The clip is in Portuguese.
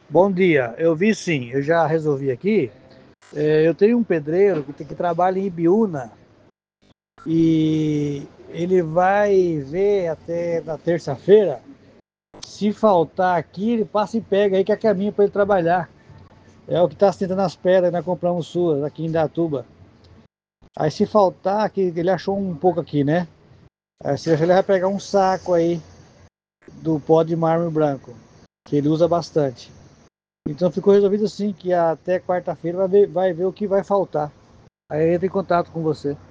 Bom dia, eu vi sim, eu já resolvi aqui. Eu tenho um pedreiro que trabalha em Ibiúna e ele vai ver até na terça-feira. Se faltar aqui, ele passa e pega aí que é caminho para ele trabalhar. É o que está sentando as pedras, nós compramos suas aqui em Datuba. Aí se faltar, que ele achou um pouco aqui, né? Aí se ele vai pegar um saco aí do pó de mármore branco, que ele usa bastante. Então ficou resolvido assim, que até quarta-feira vai ver o que vai faltar. Aí entra em contato com você.